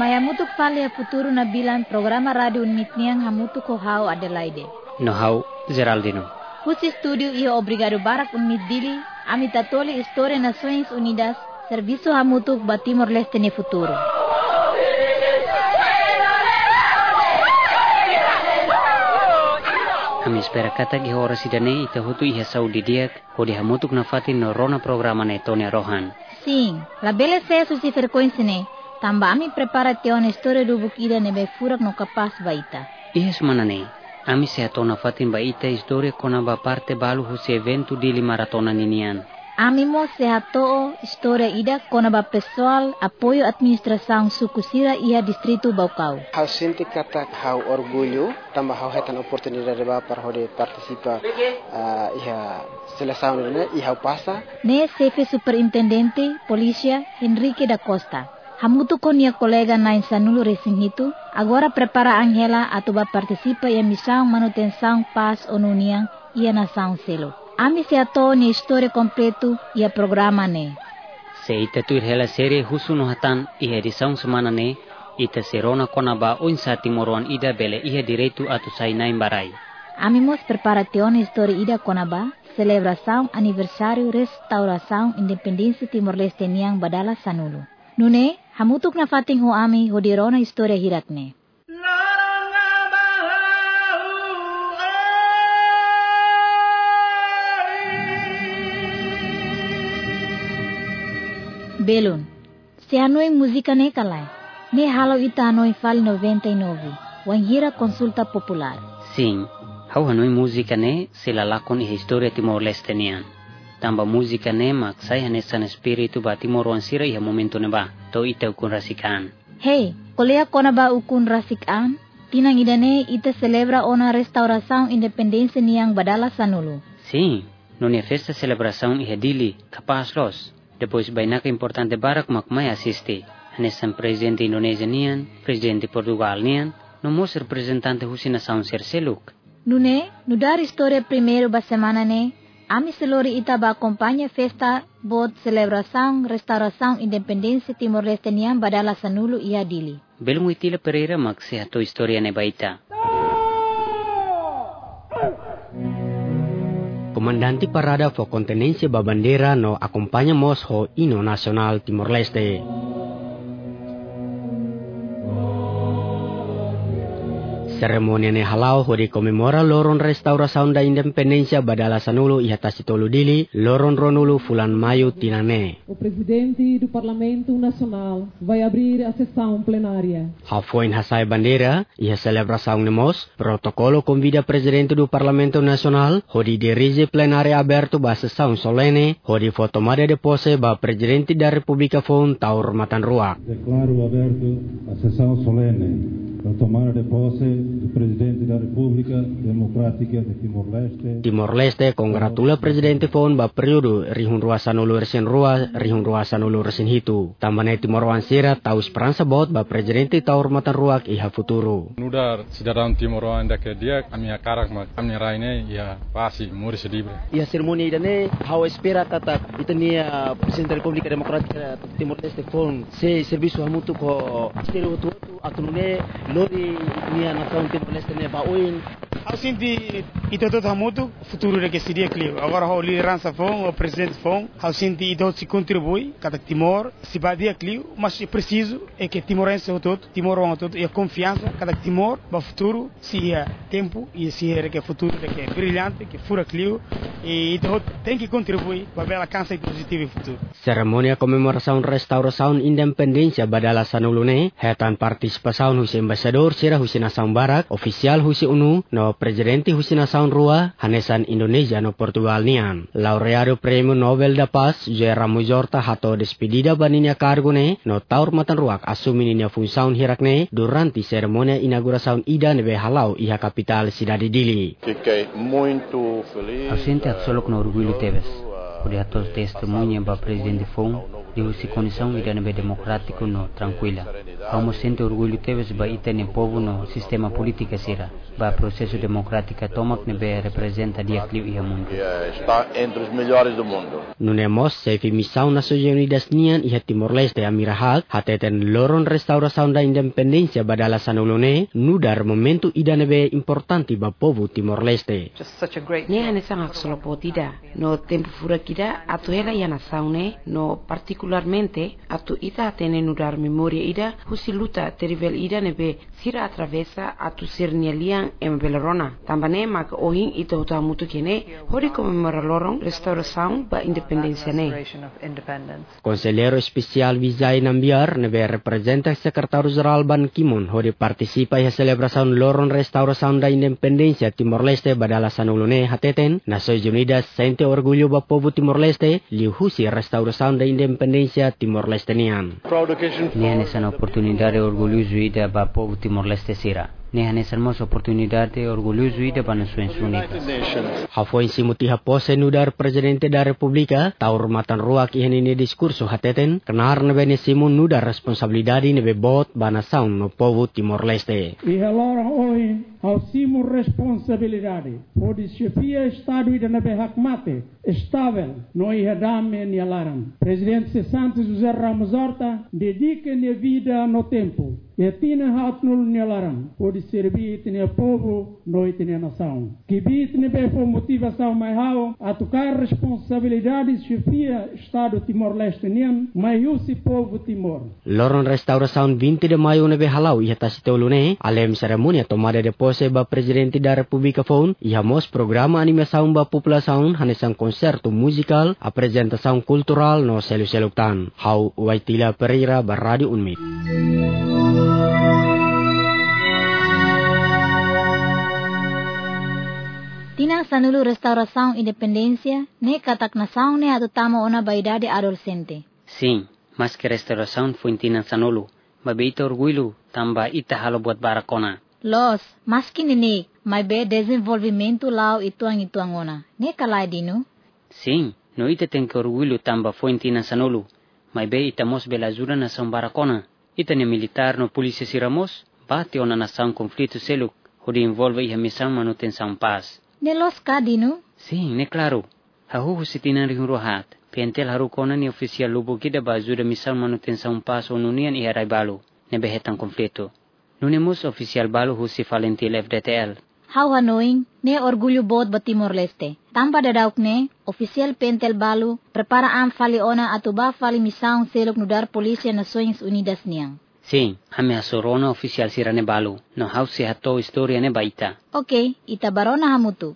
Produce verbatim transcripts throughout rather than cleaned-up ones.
Maya mutuk falia futuro na bilan programa radio unmitniang hamutu ko hao Adelaide. No hao Geraldino. Husi studio iyo obrigado barak unmit dili, amita toli Historia Nações Unidas, serviço hamutuk ba Timor-Leste ne futuro. Kami espera kata gi hora sidane ita hutu iha saudi diak hodi hamutuk na fatin no rona programa ne Tonia Rohan. Sim, la bele se susi frequência ne, tamba ami prepara te ona história do bukida ne be furak no kapas baita. Iha semana ne, ami se atona fatin baita história kona ba parte balu husi evento dili maratona ninian. Ami mo se hatoo história ida kona ba pessoal apoio administração sukusira iha distrito Baucau. Hau senti kata hau orgulho, tambah hau hetan oportunidade ba para hode participa uh, iha seleção ne iha passa. Ne chefe superintendente polícia Henrique da Costa. Hamutu con minha colega na Insanulo Resinghito, agora prepara Angela atuba participa e missão manutenção paz onuniang ia nação selo. Ami se ato ni história completo e a programa ne. Se ita tuir hela serie husu no hatan iha edição semana ne, ita serona kona ba unsa timoruan ida bele iha direito atu sainai barai. Ami mos prepara teona história ida kona ba, celebração aniversário restauração independência Timor-Leste niang badala Sanulo. Nune, hamutuk na fating ho ami hodirona história hirak ne. Belon, se anoi música ne kalai, ne halo ita anoi fal noventa e nove, wanghira consulta popular. Sim, hau hanoi música ne se lalakon i história Timor-Leste nian. Tamba música ne maksai hanesan espiritu ba Timoruan sira iha momento ne ba, to ita ukun rasikaan. Hey, kolea kona ba ukun rasikaan, tinang idane ita celebra ona restauração independência niang badala Sanulo. Sim, nonia festa celebração iha dili, kapaz los. Depois bainaka importante barak makmai assiste. Hanesan presidente Indonesia nian, presidente Portugal nian, no mos representante husi nação ser seluk. Nune, no dar história primeiro ba semana ne, ami selori ita ba acompanha festa bot celebração restauração independência Timor-Leste nian badala Sanulo ia dili. Belum itila Pereira makse hato historia ne baita. Komandanti parada fo kontenensia babandera no acompaña mosho hino nacional Timor-Leste. Seremonia ne halau hodi komemora loron restauração da independência badala Sanulo e Hatasitolo Dili, loron ronulu fulan maio tinane. O presidente do Parlamento Nacional vai abrir a sessão plenária. Hafoin hasai bandeira e a celebração nemos, protocolo convida presidente do Parlamento Nacional, hodi dirige plenária aberto ba sessão solene, hodi fotomada de posse ba presidente da República Fon Taur Matan Ruak. Declaro aberto a sessão solene. A tomada de posse do presidente da República Democrática de Timor-Leste. Timor-Leste congratula presidente Fon ba período rihun rua Sanulo resin rua rihun rua Sanulo resin hitu. Tambane Timor-Wan sira tau esperança bot ba presidente Taur Matan Ruak iha futuro. Nudar cidadão Timor-Wan da que dia a minha cara mak a minha raine ia pasi muri sedibre. Ia cerimônia idane hau espera tata itania presidente da República Democrática de Timor-Leste Fon se serviço hamutu ko estero tu atunune lori nia nação Timor-Leste ne baoin. Eu sinto ito todo hamutu futuro de que seria claro. Agora o liderança Fon, o presidente Fon, eu sinto ito se contribui cada Timor se badia claro, mas é preciso é que timorense o todo, Timor-Wan todo, e confiança cada Timor para futuro se é tempo e se é que futuro de que é brilhante, que fura claro e ito tem que contribuir para bela cansa positiva e futuro. Ceremonia komemoração restauração independência badala Sanulo ne hetan participação husi embasador sira husi nação barak, oficial husi unu no presidente husi nação rua hanesan Indonesia no Portugal nian. Laureado Prêmio Nobel da Paz José Ramos Horta hato despedida baninya cargo ne no Taur Matan Ruak assumi ninya função hirak ne durante ceremonia inauguração ida nebe halau iha capital cidade Dili. Fiquei muito feliz. Ausente at solok no orgulho teves. Hode atos testemunha ba presidente Fon de usi condição ida nebe democrático no tranquila. Como sente orgulho teves ba ita ne povo no sistema política sira. Ba processo democrático tomak nebe representa dia clio ia mundo. Está entre os melhores do mundo. Nunemos sefi missão Nações Unidas nian iha Timor-Leste amirahak hateten loron restauração da independência badala sanulone nudar momento ida nebe importante ba povo Timor-Leste. Ne ane sangak solopotida no tempo fura kida atu hela yana saune no particularmente atu ita atene nudar memoria ida husi luta terivel ida nebe sira atravessa atu sirnialian em belerona tambane mak ohin ita uta mutu kene hori comemora lorong restauração ba independência ne. Conselheiro especial Vizay Nambiar nebe representa Secretário-Geral Ban Ki-moon hori participa ia celebração loron restauração da independência Timor-Leste badala sanulone hateten Nações Unidas sente orgulho ba povo Timor-Leste liu husi restauração da independência Timor-Leste nian. Nian essa oportunidade orgulhoso ida ba povo Timor-Leste sira. Nian essa hermosa oportunidade orgulhoso ida ba Nações Unidas. Hafoin simuti hapose nudar presidente da República taur matan ruak ihan ini diskurso hateten kenar nebe simun nudar responsabilidade nebe bot ba nação no povo Timor-Leste. E helora hoje ao simu responsabilidade pode chefia estado ida nebe hakmate estável no ihadame ni alaram. Presidente Santos José Ramos Horta dedica ne vida no tempo. E tina hatnul ni alaram pode servir tine povo no itine nação. Que bit nebe for motivação mais hao a tocar responsabilidades chefia estado Timor-Leste nian mai usi povo Timor. Loron restauração vinte de maio nebe halau ia tasitolune alem ceremonia tomada de posse ba presidente da República Fon ia mos programa animação ba população hanesang konserto musical apresentação cultural no selu-seluktan. Hau Waitila Pereira ba Radio Unmit. Tinang sanulu restauração independência ne katak nação ne atu tama ona ba idade adolescente. Sim, mas que restauração foi tinang sanulu, babeita orgulho tamba ita halo buat barakona. Los, mas que nini, mai be desenvolvimento lao ituang ituang ona. Ne kalai dinu? Sim, no ita tem que orgulho tamba foi tinang sanulu, mai be ita mos belazura nação barakona. Ita ne militar no polícia siramos, bate ona nação conflito seluk, hodi envolve iha missão manutenção paz. Ne los kadinu? Sim, ne claro. Hahu husitinan rihunrohat. Piantel harukona ni oficial lubo kida ba ajuda missão manutenção paz onunian iha raibalo, ne behetan conflito. Nunemos oficial balo husi falentil F D T L. How annoying, ne orgulho bot ba Timor-Leste. Tamba dadauk ne, oficial pentel balo, prepara am fali ona atuba fali missão seluk nudar polícia Nações Unidas niang. Sim, ame asorona oficial sirane balo, no hau se hato historia ne baita. Ok, ita barona hamutuk.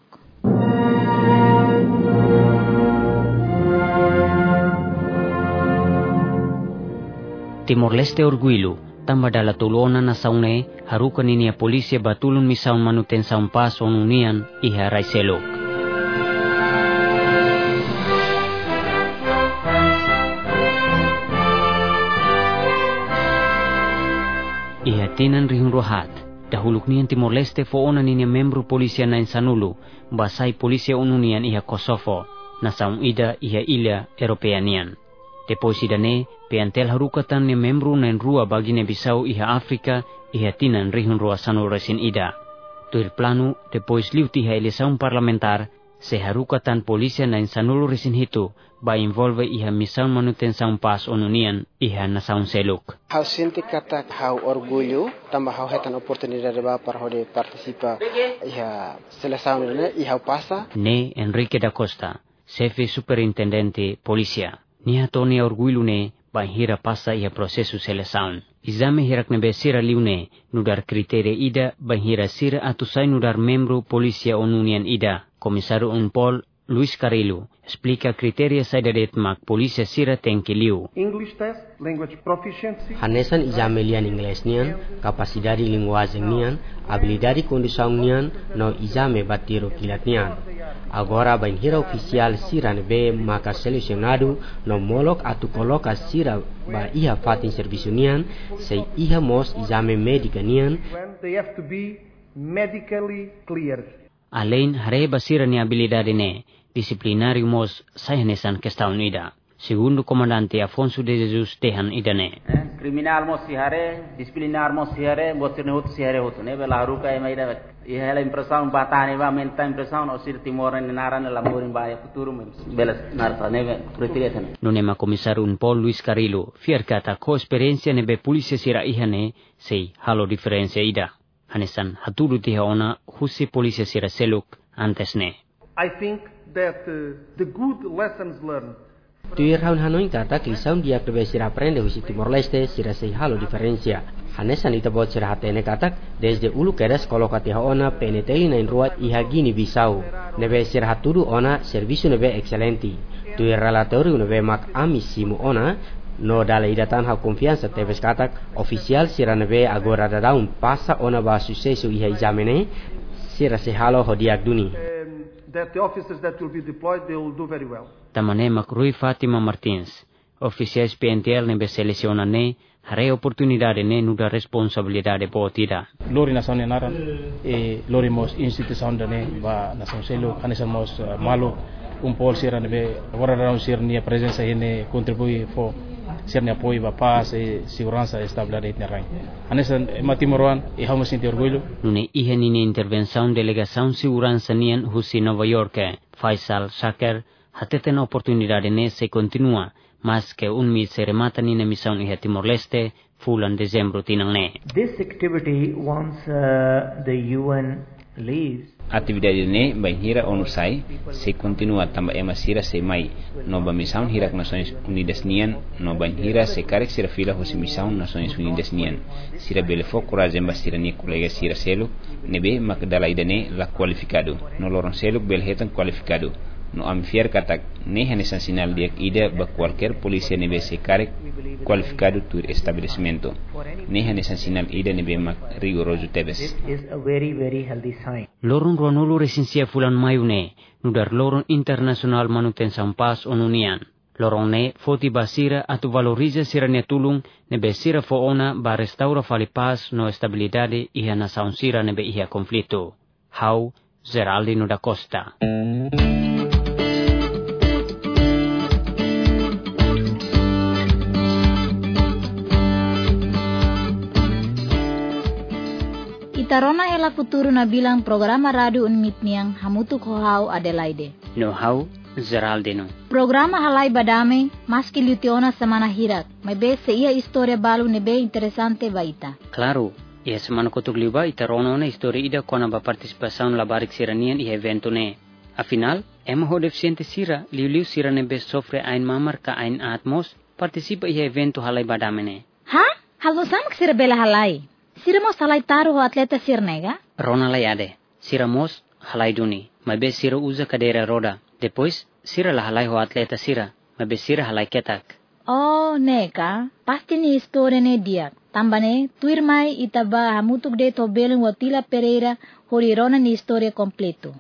Timor-Leste orgulho. Tamba dala tulona na saune harukan ini a polícia batulun missão manutenção paz onunian iha raiselok. Iha tinan rihun rohat. Dahuluk nian Timor-Leste foonan ini membro polícia na insanulu basai polícia onunian iha Kosovo na saun ida iha ilha Europeanian. Depois idane, piantel harukatan ni membro na rua bagi ne Bisau iha Afrika iha tinan rihun rua sanu resin ida. Tuir plano, depois liu tiha eleição parlamentar, se harukatan polícia na insanulu resin hitu, ba envolve iha missão manutenção paz onunian iha nação seluk. Hau sinti kata hau orgulho, tambah hau hetan oportunidade ba para hode participa iha seleção ne iha passa. Ne Enrique da Costa, chefe superintendente polícia. Nia Tony orgulho ne bahira passa ia processo seleção. Exame hirak nebe sira liune nudar kriteria ida bahira sira atusai nudar membro polícia onunian ida. Komisario Unpol Luis Carrillo explica kriteria saida detmak polícia sira tenki liu. English test, language proficiency. Hanesan exame lian inglês nian, capacidade linguagem nian, habilidade condição nian, no exame batiro kilat nian. Agora bain hira oficial sira nebe maka selecionado no molok atu coloca sira ba iha fatin serviço nian, sei iha mos exame médica nian. They have to be medically cleared. Além hareba sira ni habilidade ne, disciplinario mos sayanesan questão ida. Segundo comandante Afonso de Jesus Tehan idane. Criminal mos sihare, disciplinar mos sihare, botene hot sihare hot ne bela ruka e maida. Ia la impressão batane va menta impressão o sir timor ne naran la morin ba futuro bela narta ne pretireten. Nonema comissário un Paul Luis Carrillo, fierkata ko experiência nebe polícia sira ihane, sei halo diferença ida. Hanesan haturu tiha ona husi polícia sira seluk antes ne. I think that uh, the good lessons learned Tuir haun Hanoi kata kisaun dia prebe sira aprende husi Timor-Leste sira sei halo diferencia. Hanesan ita bot sira hatene katak desde ulu kedas kolokati ona peneteli nain ruat iha Gini Bisau. Nebe sira haturu ona servisu nebe excelenti. Tuir relatori nebe mak amis simu ona no dala idatan ha confiança teves katak official sira nebe agora dadaun pasa ona ba sucesso iha examene sira sei halo hodiak duni. That the officers that will be deployed, they will do very well. Tamane Macrui Fatima Martins, oficiais P N T L nebe seleciona ne, hare oportunidade ne nuda responsabilidade potida. Lori nação nenaran, e lori mos instituição ne ba nação selo, hanesan mos uh, malo, um pol sira nebe, agora não sir nia presença hene contribui fo sir nia apoio ba paz e segurança e estabilidade na rain. Hanesan matimoran e hamos sinti orgulho. Nune ihe nini intervenção delegação segurança nian husi Nova York, Faisal Shaker, hateten oportunidade ne se continua, mas que un mi se remata nina missão ihe Timor-Leste, fulan dezembro tinang ne. This activity once uh, the U N leaves. Atividade ne bain hira onu sai se continua tamba ema sira se mai no ba missão hira Nações Unidas nian no bain hira se karek sira fila hosi missão Nações Unidas nian sira bele fo courage ba sira ni colega sira selo nebe mak dala idane la qualificado no loron selo bel hetan qualificado no am fier katak ne hanesan sinal dia ida ba qualquer polícia nebe se karek qualificado tur estabelecimento ne hanesan sinal ida nebe mak rigoroso tebes. This is a very very healthy sign. Lorong ronolo resensia fulan mayune nudar lorong internasional manutenção paz onunian. Lorong ne foti basira atu valoriza sirania tulung nebe sira fo ona ba restaura fali paz no estabilidade iha nasaun sira nebe iha conflito. Hau Geraldino da Costa. Tarona hela futuro na bilang programa radio unmit niang hamutuk hohau Adelaide. No hau Geraldino. Programa halai badame maski lutiona semana hirak. May be se ia historia balu nebe interesante baita. Claro, ia semana kutuk liba itarono na histori ida kona ba participação la barik siranian i evento ne. Afinal, ema ho deficiente sira liu-liu sira nebe sofre ein mamar ka ein atmos participa i evento halai badame ne. Ha? Halo samak sira bela halai. Siramos halai taruh ho atleta sirnega? Rona layade. Siramos halai duni. Mabe sira usa cadeira roda. Depois, sira la halai ho atleta sira. Mabe sira halai ketak. Oh, neka. Pasti ni história ne dia. Tambane, tuir mai itaba hamutuk de tobelen watila Pereira hori rona ni história completo.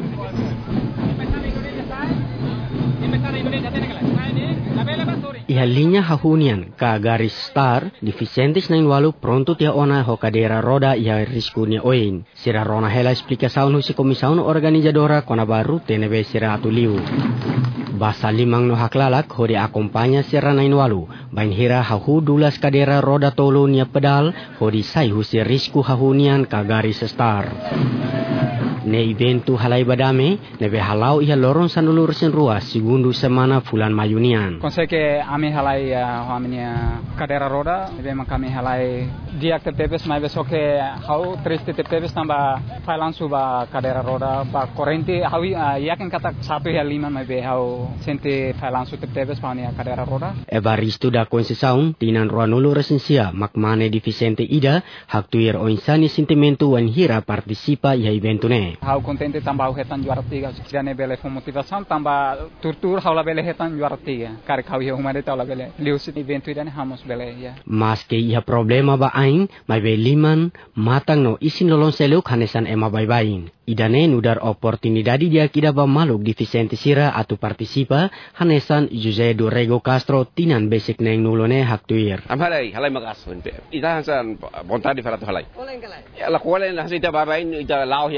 Iha linha hahunian ka garis star di Vicentes nain walu pronto tia ona ho cadeira roda iha riskunia oin. Sira rona hela explicação husi komisaun organizadora kona baru tenebe sira atu liu. Basa limang no haklalak ho di akompanya sira nain walu. Bain hira hahu dulas cadeira roda tolo nia pedal ho di sai husi risku hahunian ka garis star. Ne evento halai badame nebe halau iha lorong sanulur sen ruas segundo semana fulan mayunian. Consegue que ami halai uh, aminia cadeira roda nebe makami halai dia tepes mai beso que hau triste tepes tamba failan suba cadeira roda ba corrente hau uh, yakin kata satu ya lima mai be hau sente failan su tepes pania cadeira roda. Evaristo da Conceição tinan ruanulu resensia makmane di Vicente Ida hak tuir oinsani sentimento wan hira participa iha evento ne. Hau contente tamba hau hetan juara tiga jane bele fo motivação tamba turtur hau la bele hetan juara tiga kar kau ia humade tau la bele lius evento idane hamos bele ya. Mas ke iha problema ba aing mai be liman matang no isin lolong seluk hanesan ema bye-bye. Idane nudar oportunidade dia kida ba maluk di Vicente Sira atu participa hanesan Jose Dorrego Castro tinan basic neng nulone hak tuir. Am halai halai magas ita hasan vontade faratu halai. Ya la kuala na sita ba bain ita lao ya dililar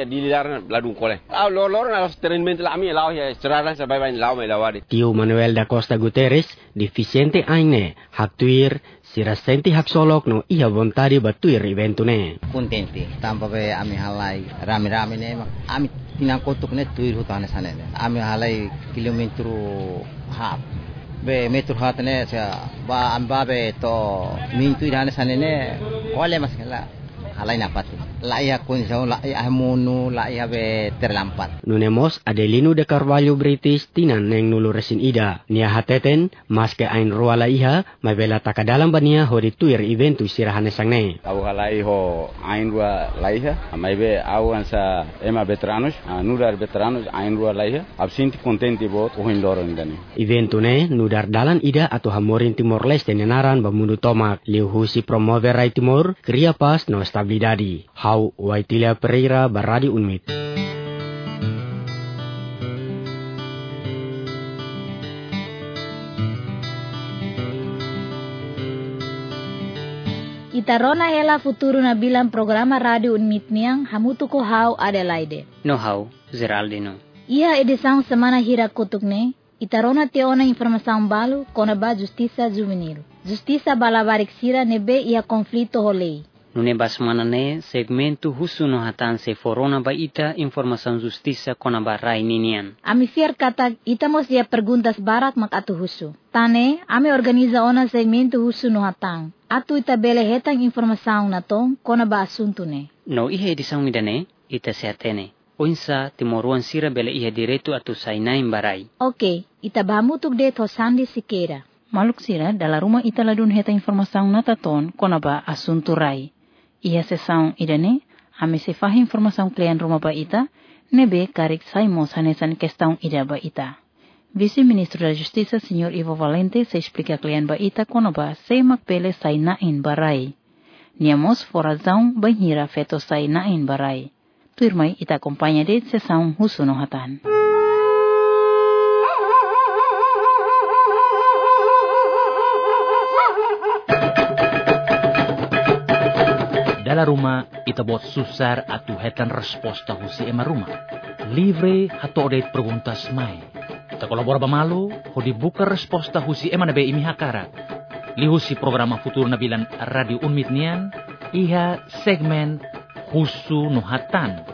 naran ladung kole. Au lor lor na treinment la mi lao ya cerana sa bay bay lao me lawadi. Tio Manuel da Costa Guterres deficiente aine hak tuir sirasenti hak solok no iha vontade batuir eventune. Contente tanpa be ami halai rame-rame ne ami tinang kotuk ne tuir hutane sane. Ami halai kilometro hap. Be metro hat ne sa ba amba be to min tuir hane sane ne kole maskala halai napati. La ia kunsau la ia munu la ia be terlampat. Nunemos Adelino de Carvalho British tinan neng nulu resin ida. Nia hateten maske ain ruala iha mabela takadalam bania hori tuir eventu sirahane sangne. Au halai ho ain rua laiha maibe au ansa ema veteranos nudar veteranos ain rua laiha absinti contenti bot o hindoro indani. Eventune nudar dalan ida atau hamorin Timor Leste nenaran bamundu tomak liu husi promover rai Timor kriya pas no stabilidadi. Hau Waitilia Pereira Baradi Unmit. Itarona hela futuro na bilang programa radio Unmit niang hamutu ko hau Adelaide. No hau Zeraldino. Ia edisang semana hira kutukne. Itarona teona informação balu kona ba justiça juvenil. Justiça balabarik sira nebe ia konflito holei. Nune basmanane segmento husu no hatan se forona ba ita informação justiça kona ba rai ninian. Ami fiar kata itamos dia perguntas barak mak atu husu. Tane ami organiza ona segmento husu no hatan. Atu ita bele hetang informação na tom kona ba asunto ne. No ihe edisang midane ita se atene. Oinsa timoruan sira bele ihe direto atu sainain barai. Oke, ita bamutuk de tosandi sikera. Maluk sira dala rumah ita ladun heta informação na taton kona ba asunto rai. Ia sessão idane, ame se faz informação klien rumah ba ita, nebe karik saimos hanesan questão ida ba ita. Vice-ministro da Justiça, senhor Ivo Valente, se explica klien ba ita kono ba se makpele sai nain barai. Niamos forazão banhira feto sai nain barai. Tuirmai ita acompanha de sessão husu no hatan. Dalam rumah, ita buat susar atu hetan resposta husi ema rumah. Livre hato odet perguntas mai. Ita kolabora bamalu, ho dibuka resposta husi ema nabe imi hakara. Li husi programa futur nabilan radio Unmit nian, iha segmen husu no hatan.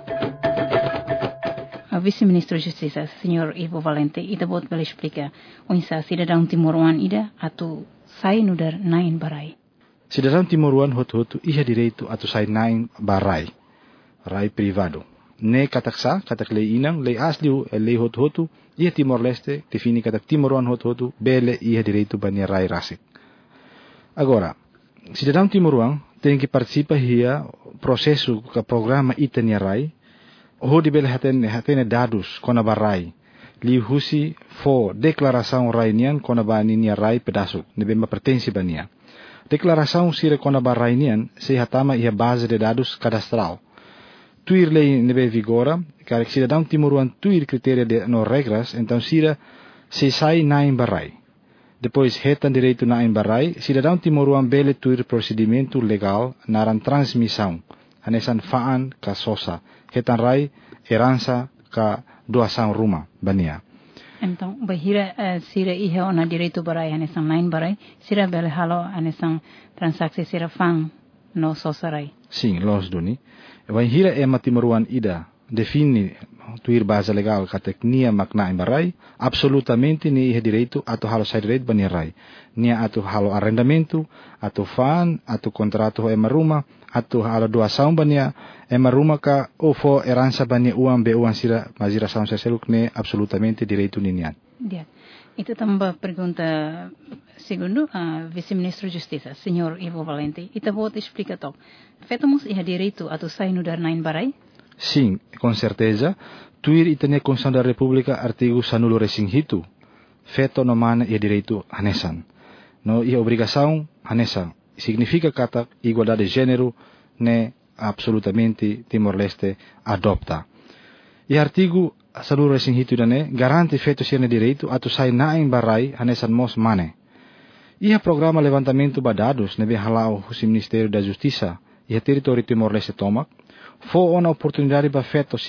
Vice-ministro Justiça, senhor Ivo Valente, ita buat bela explica unsa cidadão timoruan ida atu sai nudar nain barai. Cidadão timoruan hot-hotu iha direito atu sai nain barai, rai privado. Ne kataksa, katak lei inang, lei asliu e lei hot-hotu, iha Timor-Leste, defini katak timoruan hot-hotu, bele iha direito bania rai rasik. Agora, cidadão timoruan tem que participa hia processo ka programa itania rai, ho di bele hatene hatene dados kona barai. Li husi fo declaração rai nian kona ba ninia rai pedasuk, nebe ma pertensi bania. Declaração sira kona barai nian se hatama ia base de dados cadastral. Tuir lei nebe vigora, karek cidadão timoruan tuir criteria de no regras, então sira se sai nain barai. Depois hetan direito nain barai, cidadão timoruan bele tuir procedimento legal naran transmissão, hanesan faan ka sosa, hetan rai herança ka doação rumah bania. Então, bahira uh, sira iha ona direito barai hanesan nain barai, sira bele halo hanesan transaksi sira fang no sosarai. Sim, los duni. Bahira e matimuruan ida defini tuir base legal katek nia makna barai, absolutamente ni iha direito atau halo sai direito bania rai. Nia atau halo arrendamento, atau fan, atau contrato ema rumah, atau halo doação bania ema rumah ka ofo herança bania uang be uang sira mazira saun seluk ne absolutamente direito ninian. Dia. Itu tambah pergunta segundo a vice-ministro Justiça, senhor Ivo Valente. Ita vou explicar to. Fetamos iha direito atau sai nudar nain barai? Sim, com certeza. Tuir itania Constituição da República artigo sanulo resing hitu. Feto no mana ia direito hanesan. No ia obrigação hanesan. Significa kata igualdade de gênero ne absolutamente Timor-Leste adopta. E artigo sanulo resing hitu dane garante feto sirne direito atau sai naing barai hanesan mos mane. Ia programa levantamento badados nebe halau husi Ministério da Justiça ia território Timor-Leste tomak. Fo ona oportunidade ba feto sira.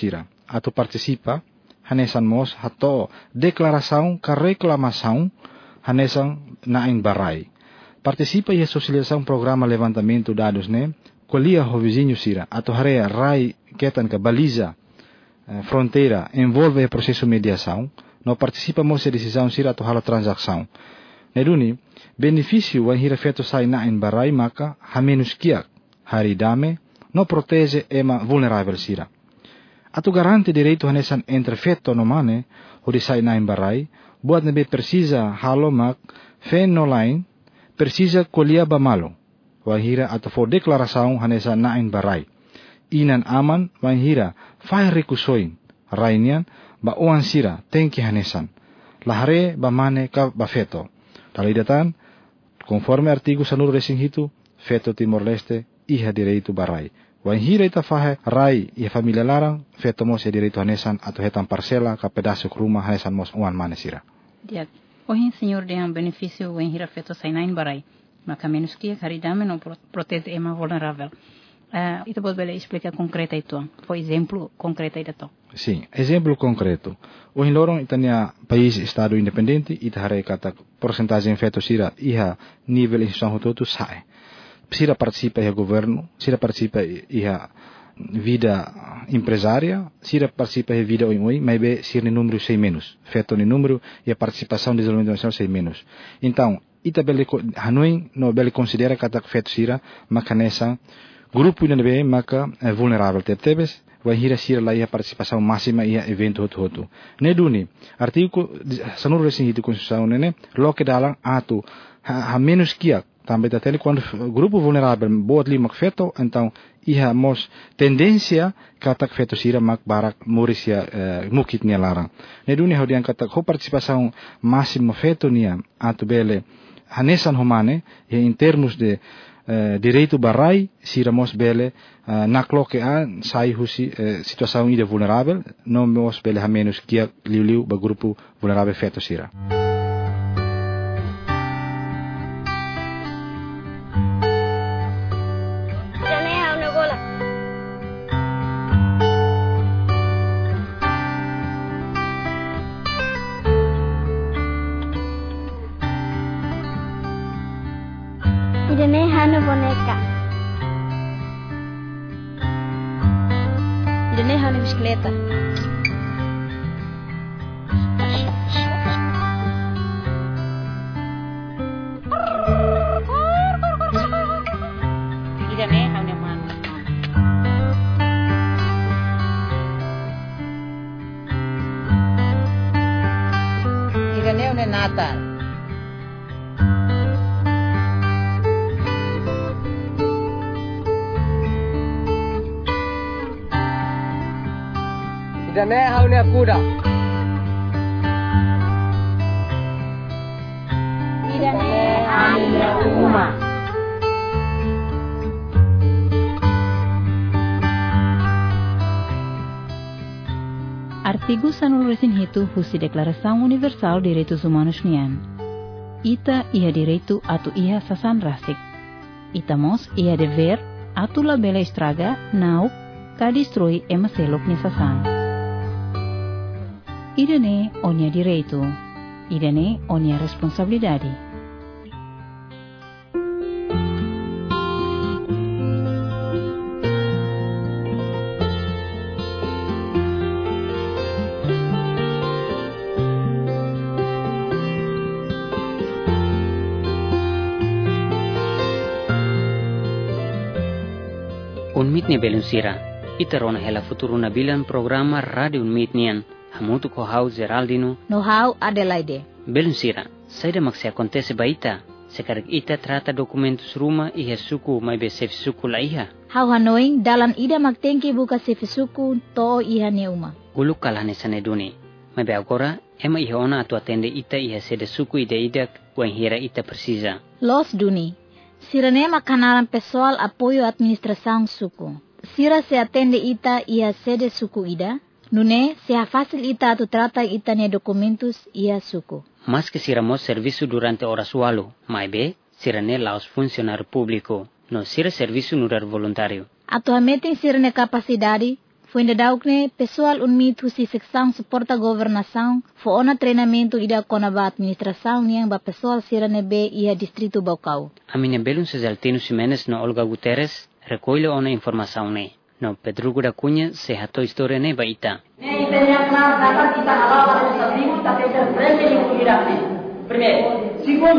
atau participa hanesan mos hato declaração ka reclamação hanesan nain barai. Participa e socialização programa levantamento dados né, colia ho vizinho sira atau harea rai ketan ka baliza eh, fronteira envolve o processo mediação, no participa mos a decisão sira atau hala transação. Neduni benefício wan hira feto sai nain barai maka ha menos kiak hari dame no protege ema vulnerável sira. Atu garante direito hanesan entre feto no mane o de sai nain barai buat nebe precisa halo mak fen online precisa colia bamalo wahira atu for declaração hanesan nain barai inan aman wahira fai rekusoin rainian ba oan sira tenki hanesan lahare bamane ka ba feto talidatan conforme artigo sanur resing hitu feto Timor-Leste iha direito barai. Wan hira ita fahe rai ia familia larang feto mos ia direito hanesan atau hetan parcela ka pedaço rumah hanesan mos uan manesira. Diak. Ohin senhor dengan benefício wan hira feto sainain barai. Maka menos que caridade não protege ema vulnerável. Uh, itu boleh explicar concreta itu, por exemplo concreta itu. Sim, exemplo concreto. Ohin lorong itania país estado independente ita hare kata porcentagem feto sira iha nível instituição hutotu sai. Sira participa iha governo, sira participa iha vida empresária, sira participa iha vida oi-oi, mas be sira número seis menos. Feto ni número e a participação de desenvolvimento nacional seis menos. Então, ita bele hanoi no bele considera kata feto sira makanesa grupo ina be maka eh, vulnerável tebes vai hira sira lá a participação máxima e evento hotu hotu. Neduni artigo sanur resing hitu konstituição nene loke dalang atu ha, ha menos kia também da tele quando grupo vulnerável boat li makfeto então iha mos tendência kata feto sira mak barak morisia eh, mukit nia larang. Neduni hodian kata ho participação máxima feto nia atu bele hanesan homane e em termos de Uh, direito barai sira mos bele uh, nakloke an sai husi uh, situação ida vulnerável não mos bele ha menos kia liu liu ba grupo vulnerável feto sira. Idane hana boneca. Idane hana bicicleta. Idane hana mano. Idane une Natal. Idane haune kuda. Idane haune rumah. Artigo sanul resin hitu husi Declaração Universal Direitos Humanos nian. Ita ia direito atu ia sasan rasik. Ita mos ia dever atu la bela estraga nau ka destrui ema selok ni sasan. Idane onia direito, idane onia responsabilidade. Unmit ni belunsira, iterona hela futuro na bilan programa radio unmit nian. Hamutu ko hau Geraldino no hau Adelaide. Belunsira, saida mak se acontece baita. Sekarang ita trata dokumentus rumah iha suku mai be sef suku la iha. Hau hanoing dalan ida magtengki buka sef suku to iha neuma. Guluk kalane saneduni. Mai be agora ema iha ona atu atende ita iha sede suku ida idak wan hira ita precisa. Los duni. Siranema kanaran pessoal apoio administração suku. Sira se atende ita iha sede suku ida. Nune, sea fácil ita atu trata ita ne documentos ia suku. Mas que siramos serviço durante horas walu, mai be, sirane laos funcionário público, no sira serviço nurar voluntário. Atualmente sirane capacidade, Foi daukne pessoal unmit husi seksão suporta governação fo ona treinamento ida kona ba administração yang ba pessoal siranebe ia distrito Baucau. Amine belun sejaltino Ximenes no Olga Guterres recolhe ona informação ne. No Pedro da Cunha se hato história ne ba ita. Ne itenya kena dapat kita halal pada sabimu tapi terbrende yang mengirapne. Primeiro, segundo,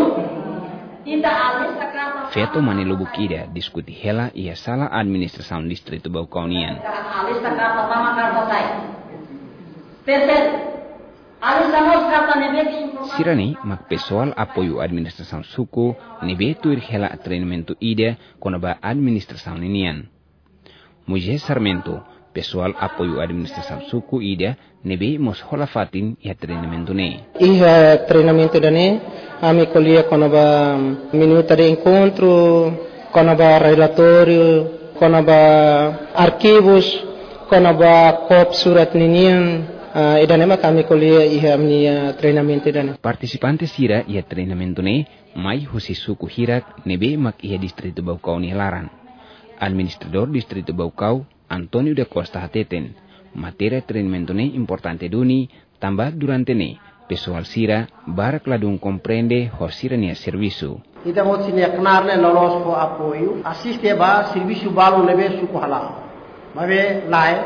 ita alista kata Feto Manilubuk Ida diskuti hela ia salah administração distrito Baucaunian. alista kata sama kata saya. Terceiro, alista nos kata nebe Sirani mak pessoal apoio administração suku nebe tuir hela treinamento Ida kona ba administração ninian. Moisés Sarmento, pessoal apoio administração suku Ida nebe mos holafatin ia treinamento ne. Ia treinamento dane ami colhia quando ba minuta de encontro, quando ba relatório, quando ba arquivos, quando ba cop surat ninian, uh, idane ma kami colhia ia minha treinamento dane. Participantes sira ia treinamento ne mai husi suku hirak nebe mak ia distrito Baucau ni laran. Administrador distrito Baucau Antonio da Costa Hateten, materi treinamento ne importante duni, tambah durante ne, pessoal sira barak ladung compreende ho sirania serviço. Ita mo sinia knarne lolos po apoio, assiste ba serviço balu lebe suku halal. Mabe lai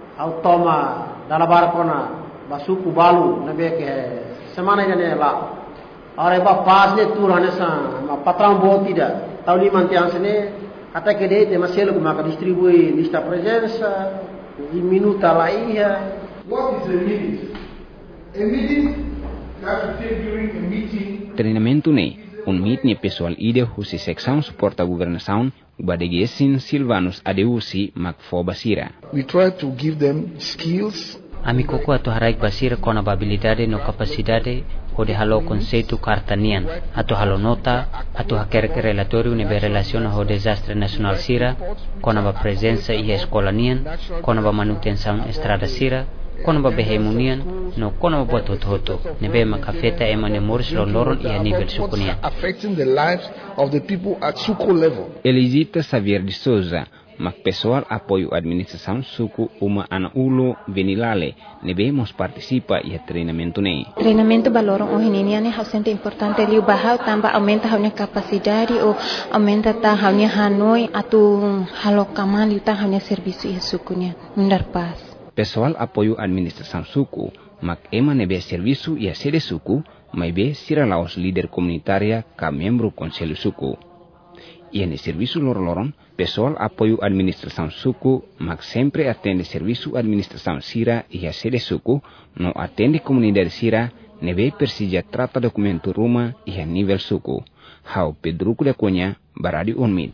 automa dala barakona ba suku balu lebe ke semana jane la. Ore ba pas ne tur hane sa ma patrão bo tidak. Tauli mantiang sene até que de maselo como que distribui lista presença e minuta lá ia. What is a meeting? A meeting that you take during a meeting. Treinamento ne un meet ni pessoal ide husi seksão suporta governação badegesin Silvanus Adeusi Macfo Basira. We try to give them skills. Ami koko atu haraik basira kona habilidade no capacidade o de halo conceito cartanian atu halo nota atu haker relatório nebe relaciona ho desastre nacional sira kona ba presença e escolanian kona ba manutenção estrada sira kona ba behemunian no kona ba bototo nebe makafeta emane moris londoron e a nível sukunian affecting the lives of the people at suku level. Elisita Xavier de Souza mak pessoal apoio administração suku uma ana ulo venilale nebemos participa e treinamento ne. Treinamento baloron o hininiane hausente importante liu bahau tamba aumenta haunya capacidade o aumenta ta haunya hanoi atu halokaman liu ta haunya serviço e sukunya mundar pas. Pessoal apoio administração suku mak ema nebe serviço e sede suku maibe sira laos líder comunitária ka membro conselho suku. E no serviço lor-loron, pessoal apoio administração suku, mas sempre atende serviço administração sira e a sede suku, não atende comunidade sira, nebe persija trata documento ruma e a nível suku. Hau Pedruco da Cunha, Baradi Unmid.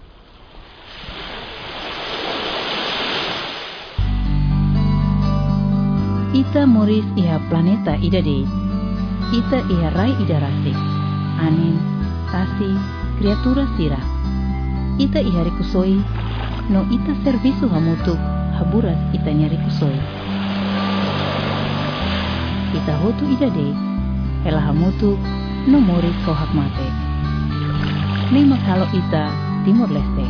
Ita moris iha planeta ida de. Ita iha rai ida rasi. Anin, tasi, criatura sira. Ita iha rikusoi, no ita serviço hamutuk, haburas ita nya rikusoi. Ita hotu ida de, ela hamutuk, no moris kau hak mate. Nema kalau ita Timor Leste.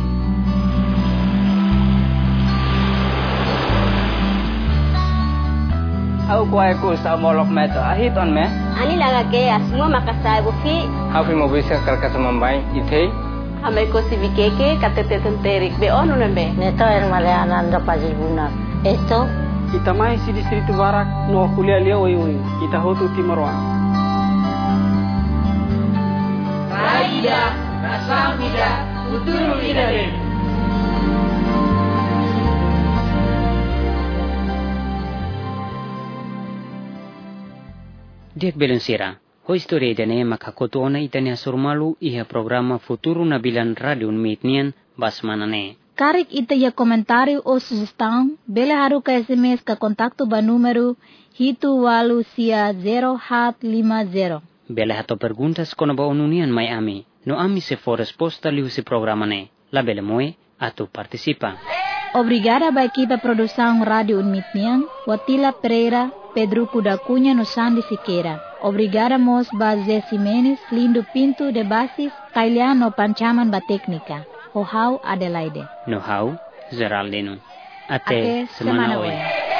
Au kuai ku sa molok meto ahit on me. Ani laga ke asmo makasai buki. Au fi mo bisa kal kata mambai ite. Amai ko si bikeke katete tenterik be onu nembe. Neto er male ananda pajibuna. Esto kita mai si distrito barak no kuliah lia oi oi. Kita hotu Timor. Raida, rasa mida, uturu idare. Diak belensira, ho historia idane makakoto ona itania surmalu iha programa Futuro Nabilan Radio Mitnian basmanane. Karik ita ya comentário ou sugestão, bele haru ka S M S ka kontakto ba número hitu walu sia zero hat lima zero. Bele hato perguntas kono ba onunian mai ami, no ami se for resposta liu se programa ne. La bele moe, atu participa. Obrigada ba equipa produção Radio Unmitnian, Watila Pereira, Pedro da Cunha no Sandi Siqueira. Obrigada mos ba Zé Ximenes, Lindo Pinto de Basis, Kailiano Panchaman ba Técnica. Know-how Adelaide. Know-how Geraldino. Ate, semana we.